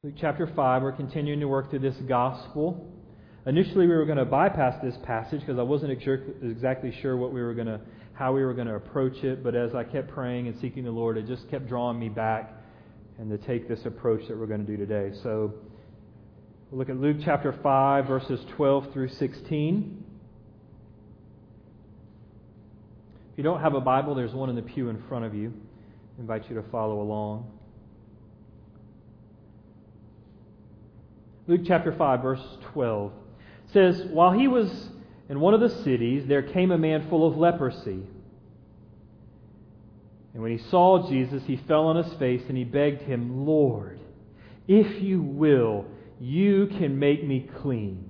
Luke chapter 5, we're continuing to work through this gospel. Initially, we were going to bypass this passage because I wasn't exactly sure how we were going to approach it. But as I kept praying and seeking the Lord, it just kept drawing me back and to take this approach that we're going to do today. So we'll look at Luke chapter 5, verses 12 through 16. If you don't have a Bible, there's one in the pew in front of you. I invite you to follow along. Luke chapter 5, verse 12 says, "While he was in one of the cities, there came a man full of leprosy. And when he saw Jesus, he fell on his face and he begged him, 'Lord, if you will, you can make me clean.'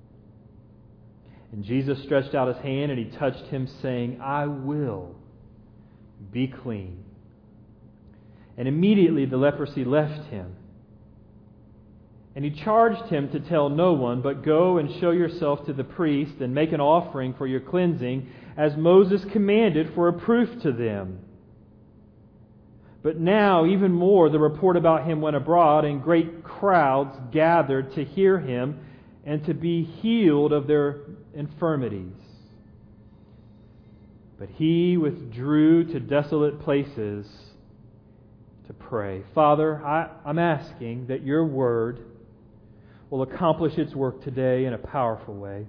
And Jesus stretched out his hand and he touched him, saying, 'I will, be clean.' And immediately the leprosy left him. And he charged him to tell no one, but go and show yourself to the priest and make an offering for your cleansing, as Moses commanded, for a proof to them. But now, even more, the report about him went abroad, and great crowds gathered to hear him and to be healed of their infirmities. But he withdrew to desolate places to pray." Father, I'm asking that your word will accomplish its work today in a powerful way.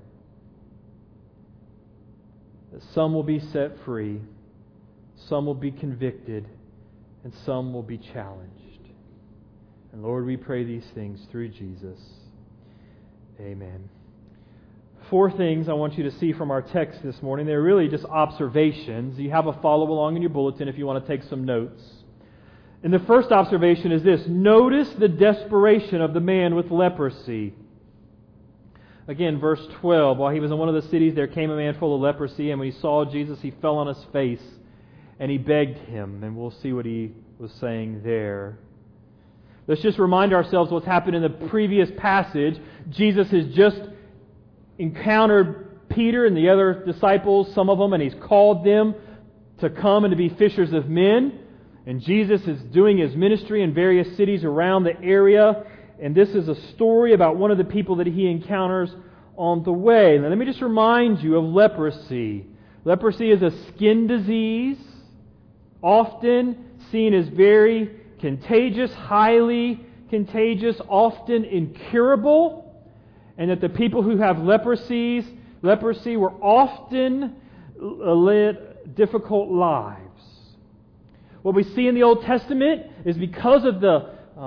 That some will be set free, some will be convicted, and some will be challenged. And Lord, we pray these things through Jesus. Amen. 4 things I want you to see from our text this morning. They're really just observations. You have a follow along in your bulletin if you want to take some notes. And the first observation is this: notice the desperation of the man with leprosy. Again, verse 12, "While he was in one of the cities, there came a man full of leprosy, and when he saw Jesus, he fell on his face, and he begged him." And we'll see what he was saying there. Let's just remind ourselves what's happened in the previous passage. Jesus has just encountered Peter and the other disciples, some of them, and he's called them to come and to be fishers of men. And Jesus is doing His ministry in various cities around the area. And this is a story about one of the people that He encounters on the way. Now let me just remind you of leprosy. Leprosy is a skin disease, often seen as very contagious, highly contagious, often incurable. And that the people who have leprosy were often led difficult lives. What we see in the Old Testament is because of the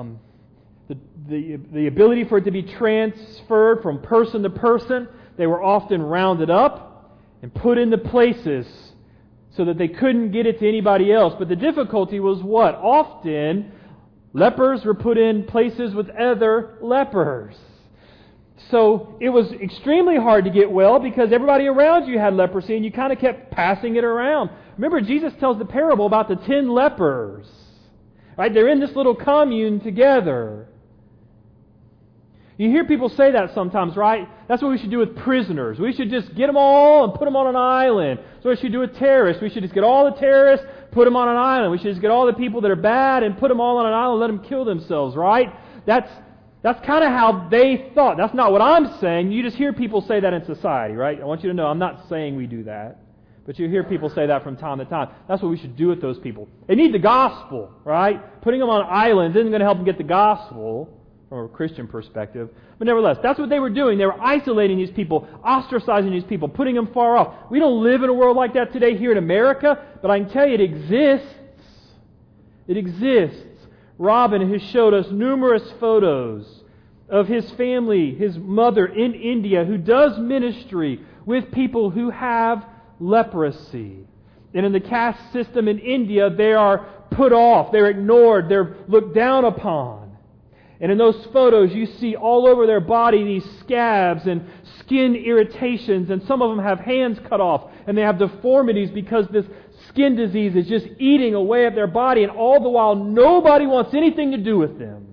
ability for it to be transferred from person to person, they were often rounded up and put into places so that they couldn't get it to anybody else. But the difficulty was what? Often, lepers were put in places with other lepers. So it was extremely hard to get well because everybody around you had leprosy and you kind of kept passing it around. Remember, Jesus tells the parable about the 10 lepers. Right? They're in this little commune together. You hear people say that sometimes, right? That's what we should do with prisoners. We should just get them all and put them on an island. So we should do with terrorists. We should just get all the terrorists, put them on an island. We should just get all the people that are bad and put them all on an island and let them kill themselves, right? That's kind of how they thought. That's not what I'm saying. You just hear people say that in society, right? I want you to know I'm not saying we do that. But you hear people say that from time to time. That's what we should do with those people. They need the gospel, right? Putting them on islands isn't going to help them get the gospel from a Christian perspective. But nevertheless, that's what they were doing. They were isolating these people, ostracizing these people, putting them far off. We don't live in a world like that today here in America, but I can tell you it exists. It exists. Robin has showed us numerous photos of his family, his mother in India, who does ministry with people who have leprosy. And in the caste system in India, they are put off, they're ignored, they're looked down upon. And in those photos, you see all over their body these scabs and skin irritations, and some of them have hands cut off, and they have deformities because this skin disease is just eating away at their body, and all the while nobody wants anything to do with them.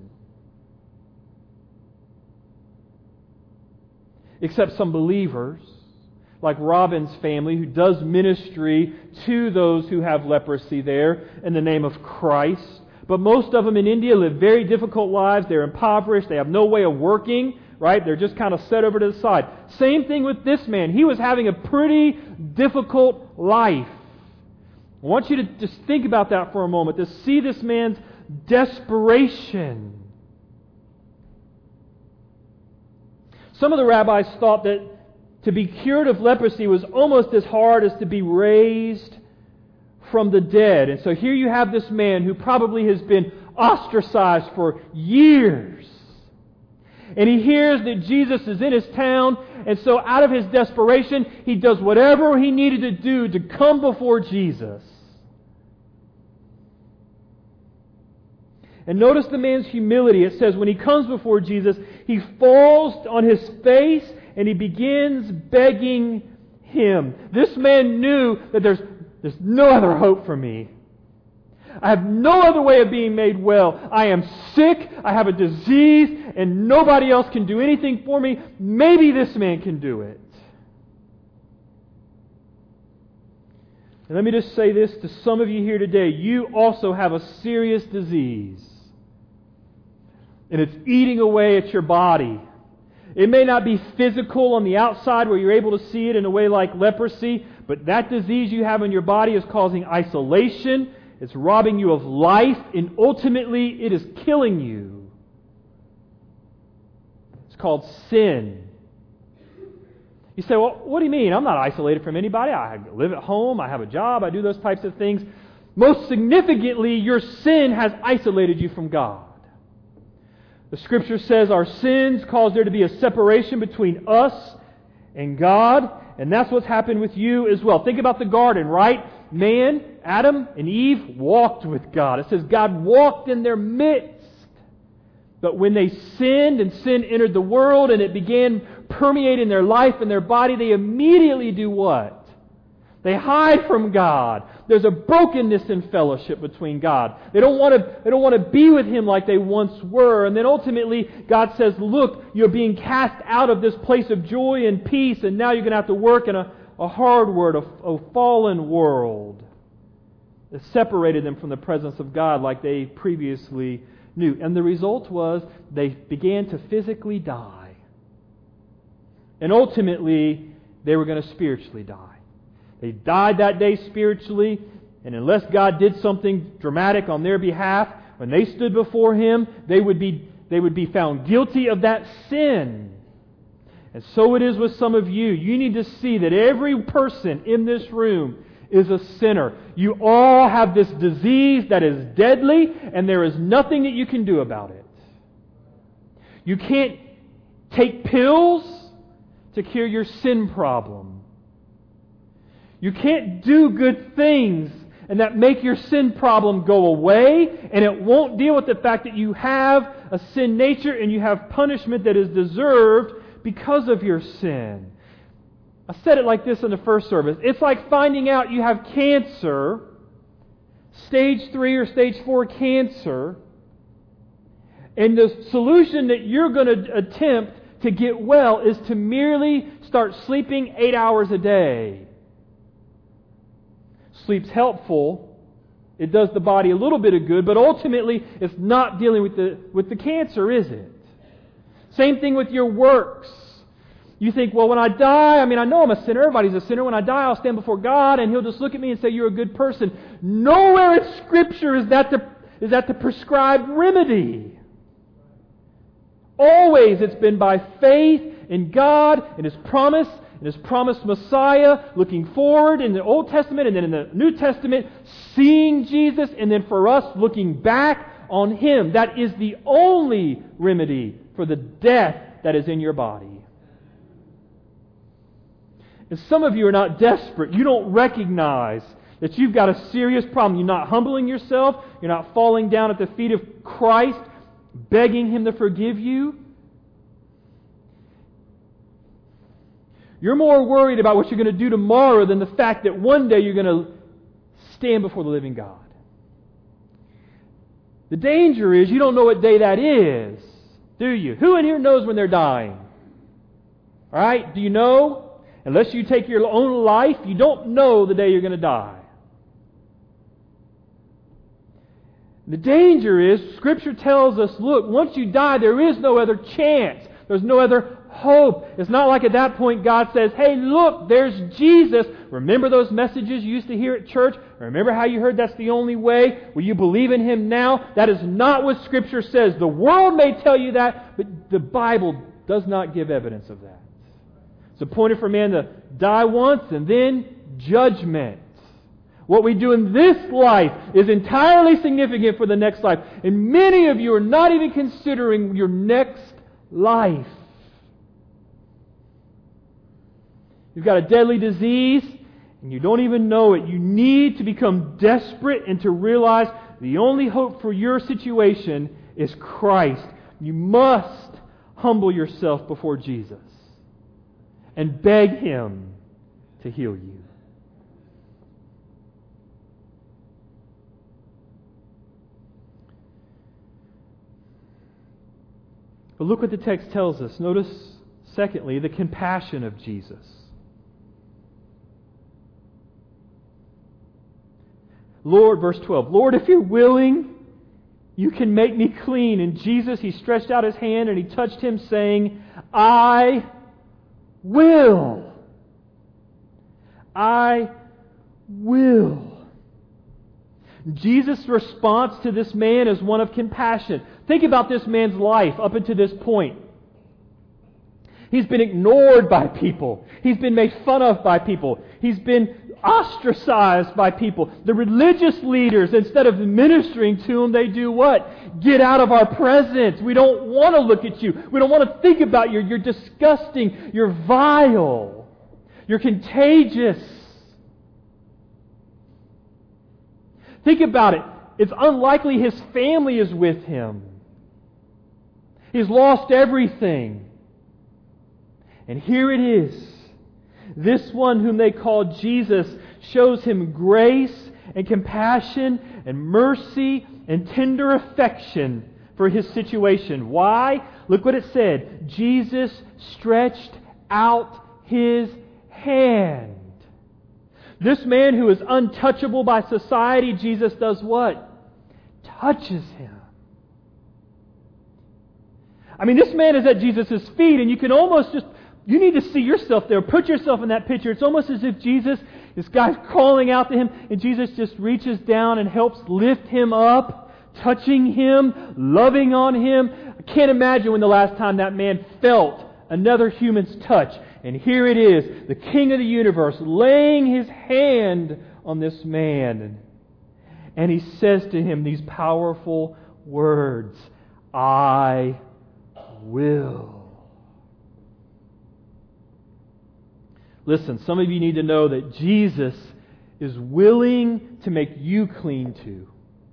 Except some believers, like Robin's family, who does ministry to those who have leprosy there in the name of Christ. but most of them in India live very difficult lives. They're impoverished. They have no way of working, right? They're just kind of set over to the side. Same thing with this man. He was having a pretty difficult life. I want you to just think about that for a moment, to see this man's desperation. Some of the rabbis thought that to be cured of leprosy was almost as hard as to be raised from the dead. And so here you have this man who probably has been ostracized for years. And he hears that Jesus is in his town, and so out of his desperation, he does whatever he needed to do to come before Jesus. And notice the man's humility. It says when he comes before Jesus, he falls on his face and he begins begging Him. This man knew that there's no other hope for me. I have no other way of being made well. I am sick, I have a disease, and nobody else can do anything for me. Maybe this man can do it. And let me just say this to some of you here today. You also have a serious disease. And it's eating away at your body. It may not be physical on the outside where you're able to see it in a way like leprosy, but that disease you have in your body is causing isolation. It's robbing you of life, and ultimately it is killing you. It's called sin. You say, well, what do you mean? I'm not isolated from anybody. I live at home. I have a job. I do those types of things. Most significantly, your sin has isolated you from God. The Scripture says our sins cause there to be a separation between us and God, and that's what's happened with you as well. Think about the garden, right? Man, Adam and Eve walked with God. It says God walked in their midst. But when they sinned and sin entered the world and it began permeating their life and their body, they immediately do what? They hide from God. There's a brokenness in fellowship between God. They don't want to be with Him like they once were. And then ultimately, God says, look, you're being cast out of this place of joy and peace, and now you're going to have to work in a hard world, a fallen world that separated them from the presence of God like they previously knew. And the result was they began to physically die. And ultimately, they were going to spiritually die. They died that day spiritually, and unless God did something dramatic on their behalf, when they stood before Him, they would be found guilty of that sin. And so it is with some of you. You need to see that every person in this room is a sinner. You all have this disease that is deadly, and there is nothing that you can do about it. You can't take pills to cure your sin problem. You can't do good things and that make your sin problem go away, and it won't deal with the fact that you have a sin nature and you have punishment that is deserved because of your sin. I said it like this in the first service. It's like finding out you have cancer, stage 3 or stage 4 cancer, and the solution that you're going to attempt to get well is to merely start sleeping 8 hours a day. Sleep's helpful. It does the body a little bit of good, but ultimately it's not dealing with the cancer, is it? Same thing with your works. You think, well, when I die, I know I'm a sinner. Everybody's a sinner. When I die, I'll stand before God and He'll just look at me and say, you're a good person. Nowhere in Scripture is that the prescribed remedy. Always it's been by faith in God and His promise, and His promised Messiah, looking forward in the Old Testament and then in the New Testament, seeing Jesus, and then for us looking back on Him. That is the only remedy for the death that is in your body. And some of you are not desperate. You don't recognize that you've got a serious problem. You're not humbling yourself. You're not falling down at the feet of Christ, begging Him to forgive you. You're more worried about what you're going to do tomorrow than the fact that one day you're going to stand before the living God. The danger is you don't know what day that is, do you? Who in here knows when they're dying? All right? Do you know? Unless you take your own life, you don't know the day you're going to die. The danger is, Scripture tells us, look, once you die, there is no other chance. There's no other hope. It's not like at that point God says, hey, look, there's Jesus. Remember those messages you used to hear at church? Remember how you heard that's the only way? Will you believe in Him now? That is not what Scripture says. The world may tell you that, but the Bible does not give evidence of that. It's appointed for man to die once and then judgment. What we do in this life is entirely significant for the next life. And many of you are not even considering your next life. You've got a deadly disease and you don't even know it. You need to become desperate and to realize the only hope for your situation is Christ. You must humble yourself before Jesus and beg Him to heal you. But look what the text tells us. Notice, secondly, the compassion of Jesus. Lord, verse 12, Lord, if You're willing, You can make me clean. And Jesus, He stretched out His hand and He touched him, saying, I will. I will. Jesus' response to this man is one of compassion. Think about this man's life up until this point. He's been ignored by people. He's been made fun of by people. He's been ostracized by people. The religious leaders, instead of ministering to him, they do what? Get out of our presence. We don't want to look at you. We don't want to think about you. You're disgusting. You're vile. You're contagious. Think about it. It's unlikely his family is with him. He's lost everything. And here it is. This one whom they call Jesus shows him grace and compassion and mercy and tender affection for his situation. Why? Look what it said. Jesus stretched out His hand. This man who is untouchable by society, Jesus does what? Touches him. I mean, this man is at Jesus' feet, and you can almost just, you need to see yourself there. Put yourself in that picture. It's almost as if this guy's calling out to him, and Jesus just reaches down and helps lift him up, touching him, loving on him. I can't imagine when the last time that man felt another human's touch. And here it is, the King of the universe laying His hand on this man. And He says to him these powerful words, I will. Listen, some of you need to know that Jesus is willing to make you clean too.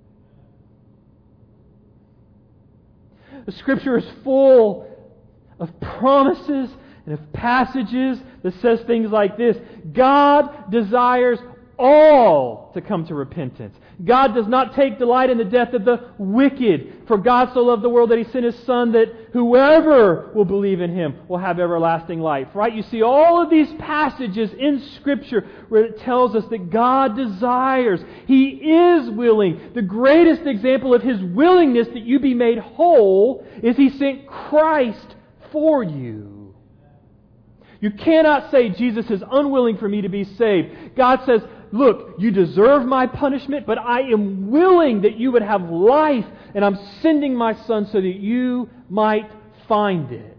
The Scripture is full of promises and of passages that says things like this. God desires all to come to repentance. God does not take delight in the death of the wicked. For God so loved the world that He sent His Son, that whoever will believe in Him will have everlasting life. Right? You see all of these passages in Scripture where it tells us that God desires. He is willing. The greatest example of His willingness that you be made whole is He sent Christ for you. You cannot say Jesus is unwilling for me to be saved. God says, look, you deserve my punishment, but I am willing that you would have life, and I'm sending my Son so that you might find it.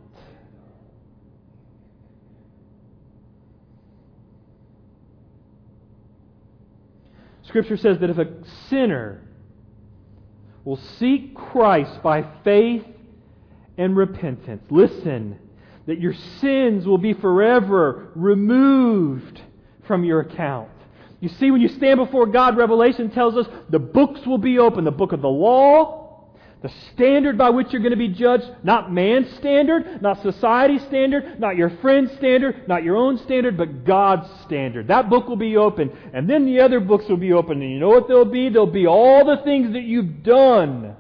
Scripture says that if a sinner will seek Christ by faith and repentance, listen, that your sins will be forever removed from your account. You see, when you stand before God, Revelation tells us the books will be open. The book of the law, the standard by which you're going to be judged, not man's standard, not society's standard, not your friend's standard, not your own standard, but God's standard. That book will be open. And then the other books will be open. And you know what they'll be? They'll be all the things that you've done.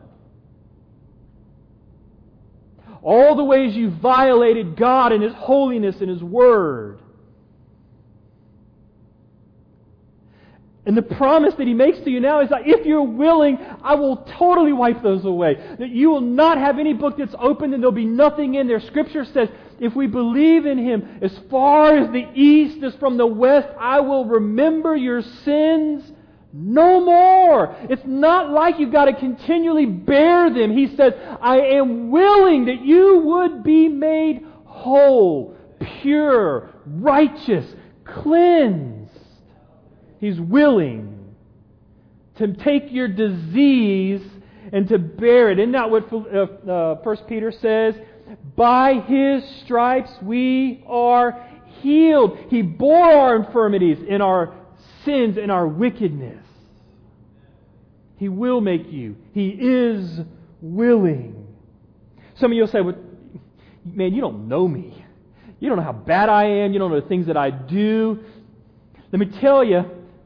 All the ways you violated God and His holiness and His Word. And the promise that He makes to you now is that if you're willing, I will totally wipe those away. That you will not have any book that's opened and there'll be nothing in there. Scripture says, if we believe in Him, as far as the east is from the west, I will remember your sins no more. It's not like you've got to continually bear them. He says, I am willing that you would be made whole, pure, righteous, cleansed. He's willing to take your disease and to bear it. Isn't that what 1 Peter says? By His stripes we are healed. He bore our infirmities and our sins and our wickedness. He will make you. He is willing. Some of you will say, well, man, you don't know me. You don't know how bad I am. You don't know the things that I do. Let me tell you,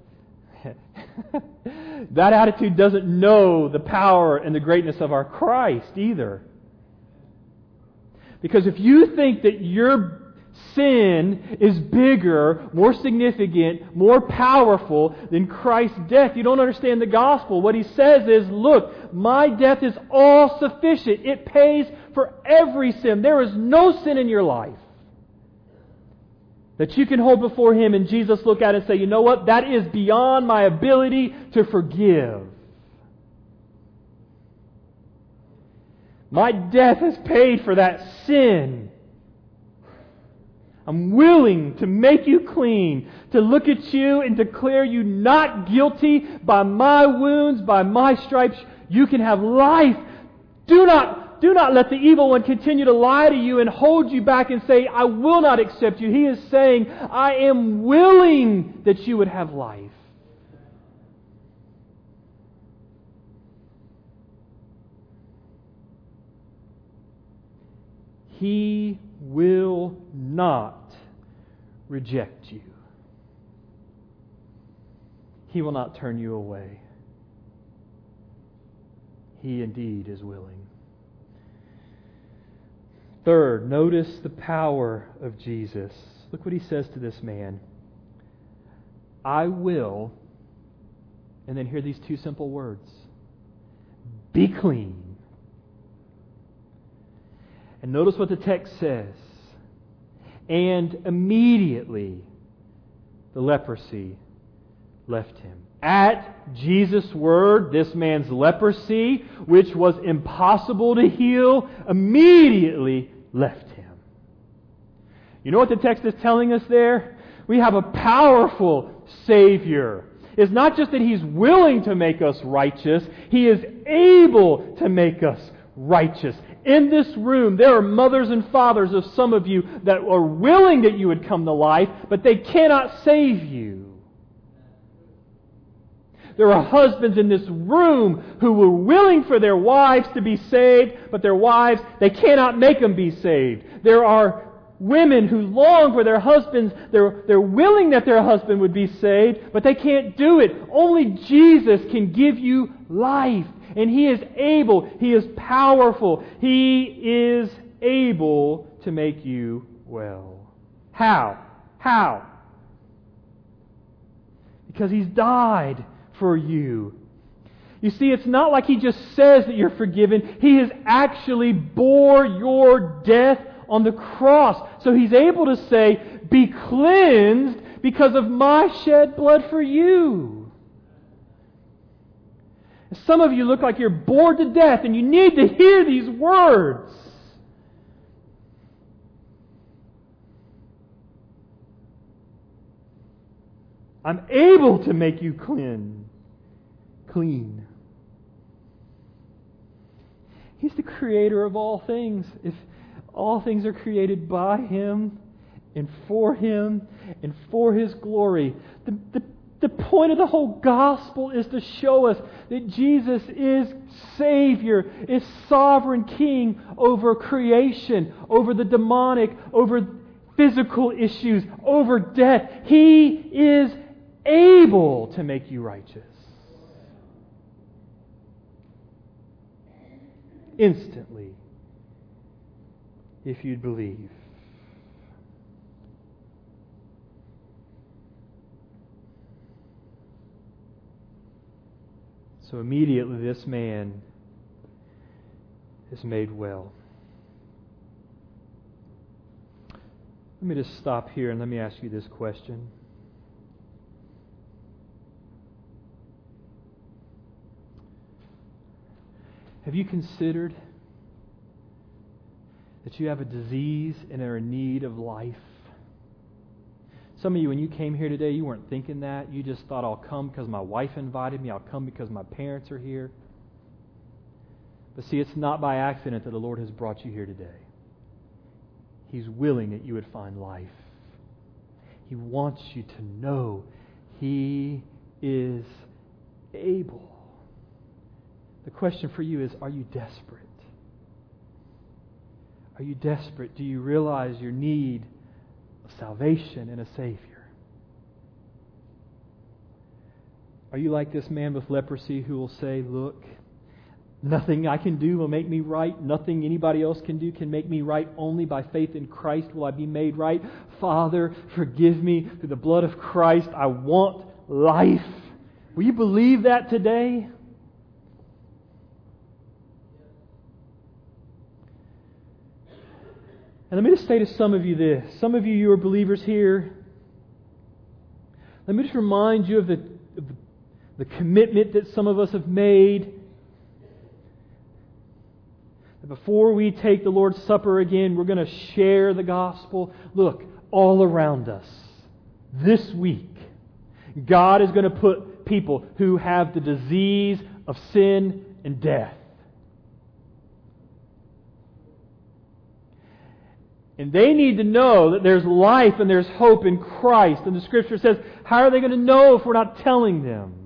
that attitude doesn't know the power and the greatness of our Christ either. Because if you think that your sin is bigger, more significant, more powerful than Christ's death, you don't understand the gospel. What He says is, look, my death is all sufficient. It pays for every sin. There is no sin in your life that you can hold before Him and Jesus look at it and say, you know what? That is beyond my ability to forgive. My death has paid for that sin. I'm willing to make you clean, to look at you and declare you not guilty by my wounds, by my stripes. You can have life. Do not let the evil one continue to lie to you and hold you back and say, I will not accept you. He is saying, I am willing that you would have life. He will not reject you. He will not turn you away. He indeed is willing. Third, notice the power of Jesus. Look what He says to this man. I will, and then hear these two simple words. Be clean. And notice what the text says. And immediately the leprosy left him. At Jesus' word, this man's leprosy, which was impossible to heal, immediately left him. You know what the text is telling us there? We have a powerful Savior. It's not just that He's willing to make us righteous, He is able to make us righteous. In this room, there are mothers and fathers of some of you that are willing that you would come to life, but they cannot save you. There are husbands in this room who were willing for their wives to be saved, but their wives, they cannot make them be saved. There are women who long for their husbands. They're willing that their husband would be saved, but they can't do it. Only Jesus can give you life. And He is able. He is powerful. He is able to make you well. How? How? Because He's died for you. You see, it's not like He just says that you're forgiven. He has actually bore your death on the cross. So He's able to say, be cleansed because of my shed blood for you. Some of you look like you're bored to death and you need to hear these words. I'm able to make you clean. He's the creator of all things. If all things are created by Him and for Him and for His glory, the point of the whole gospel is to show us that Jesus is Savior, is sovereign King over creation, over the demonic, over physical issues, over death. He is able to make you righteous. Instantly, if you'd believe. So immediately this man is made well. Let me just stop here and let me ask you this question. Have you considered that you have a disease and are in need of life? Some of you, when you came here today, you weren't thinking that. You just thought, I'll come because my wife invited me. I'll come because my parents are here. But see, it's not by accident that the Lord has brought you here today. He's willing that you would find life. He wants you to know He is able. The question for you is, are you desperate? Are you desperate? Do you realize your need of salvation and a Savior? Are you like this man with leprosy who will say, look, nothing I can do will make me right. Nothing anybody else can do can make me right. Only by faith in Christ will I be made right. Father, forgive me through the blood of Christ. I want life. Will you believe that today? And let me just say to some of you this. Some of you are believers here. Let me just remind you of the commitment that some of us have made. That before we take the Lord's Supper again, we're going to share the gospel. Look, all around us, this week, God is going to put people who have the disease of sin and death. And they need to know that there's life and there's hope in Christ. And the Scripture says, how are they going to know if we're not telling them?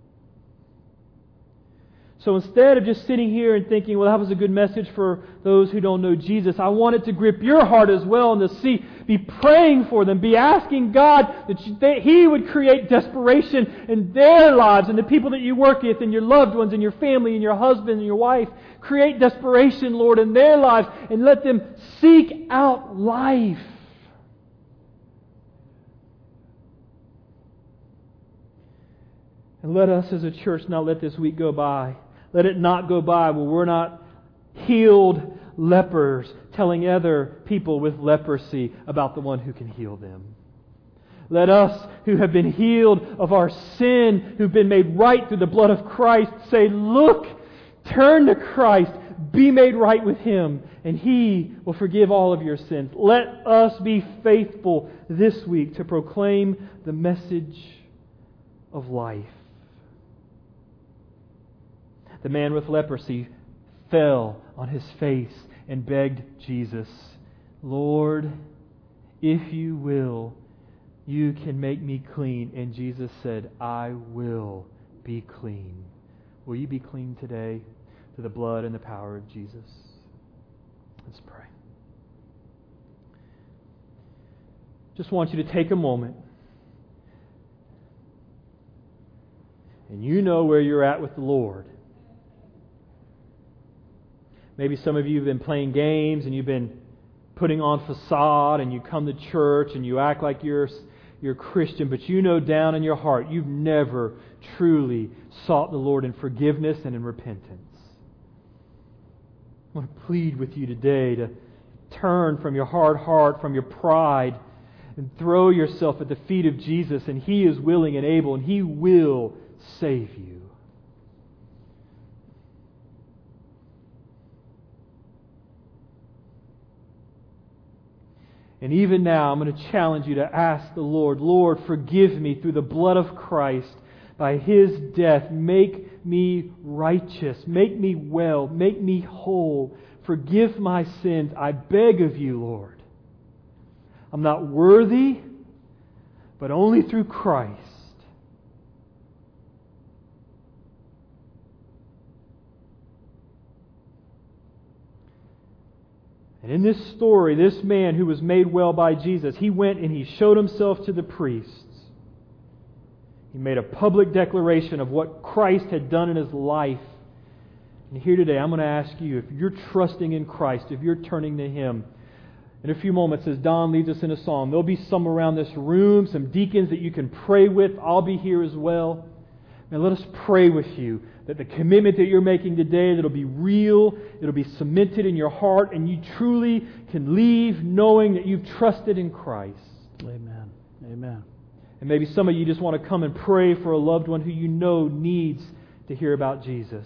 So instead of just sitting here and thinking, well, that was a good message for those who don't know Jesus, I want it to grip your heart as well and to be praying for them, be asking God that He would create desperation in their lives and the people that you work with and your loved ones and your family and your husband and your wife. Create desperation, Lord, in their lives and let them seek out life. And let us as a church not let this week go by. Let it not go by where we're not healed lepers telling other people with leprosy about the one who can heal them. Let us who have been healed of our sin, who've been made right through the blood of Christ, say, look, turn to Christ, be made right with Him, and He will forgive all of your sins. Let us be faithful this week to proclaim the message of life. The man with leprosy fell on his face and begged Jesus, Lord, if you will, you can make me clean. And Jesus said, I will be clean. Will you be clean today through the blood and the power of Jesus? Let's pray. Just want you to take a moment. And you know where you're at with the Lord. Maybe some of you have been playing games and you've been putting on facade and you come to church and you act like you're Christian, but you know down in your heart you've never truly sought the Lord in forgiveness and in repentance. I want to plead with you today to turn from your hard heart, from your pride, and throw yourself at the feet of Jesus, and He is willing and able, and He will save you. And even now, I'm going to challenge you to ask the Lord, Lord, forgive me through the blood of Christ. By His death, make me righteous, make me well, make me whole. Forgive my sins, I beg of you, Lord. I'm not worthy, but only through Christ. And in this story, this man who was made well by Jesus, he went and he showed himself to the priests. He made a public declaration of what Christ had done in his life. And here today, I'm going to ask you, if you're trusting in Christ, if you're turning to Him, in a few moments, as Don leads us in a song, there'll be some around this room, some deacons that you can pray with. I'll be here as well. And let us pray with you that the commitment that you're making today, that'll be real, it'll be cemented in your heart, and you truly can leave knowing that you've trusted in Christ. Amen. Amen. And maybe some of you just want to come and pray for a loved one who you know needs to hear about Jesus.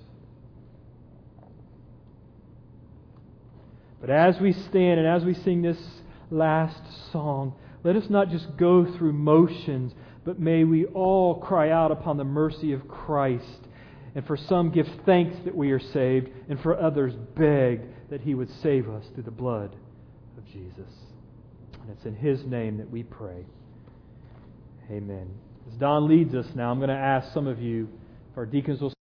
But as we stand and as we sing this last song, let us not just go through motions, but may we all cry out upon the mercy of Christ. And for some, give thanks that we are saved, and for others, beg that He would save us through the blood of Jesus. And it's in His name that we pray. Amen. As Don leads us now, I'm going to ask some of you, if our deacons will